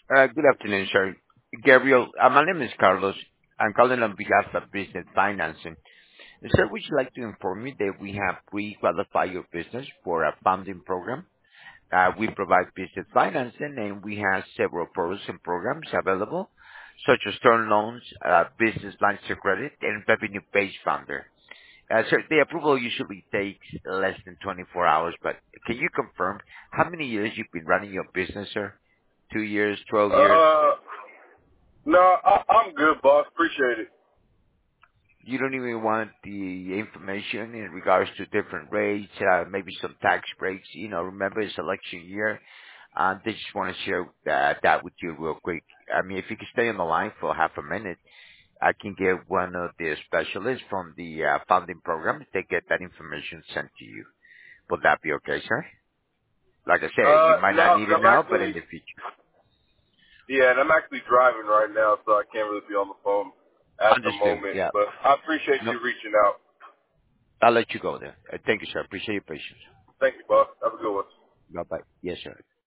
Good afternoon, sir. Gabriel, my name is Carlos. I'm calling on behalf of Business Financing. Sir, would you like to inform me that we have pre-qualified your business for a funding program? We provide business financing, and we have several products and programs available, such as term loans, business lines of credit, and revenue-based funder. Sir, the approval usually takes less than 24 hours, but can you confirm how many years you've been running your business, sir? 2 years, 12 years? Uh, no, I'm good, boss. Appreciate it. You don't even want the information in regards to different rates, maybe some tax breaks. Remember it's election year. They just want to share that with you real quick. I mean, if you could stay on the line for half a minute, I can get one of the specialists from the funding program to get that information sent to you. Would that be okay, sir? Like I said, you might not No, need 'cause it I'm now, but in actually, the future. yeah, and I'm actually driving right now, so I can't really be on the phone at the Understood. moment. Yeah. But I appreciate No, you reaching out. I'll let you go there. Thank you, sir. Appreciate your patience. Thank you, boss. Have a good one. Bye-bye. Yes, sir.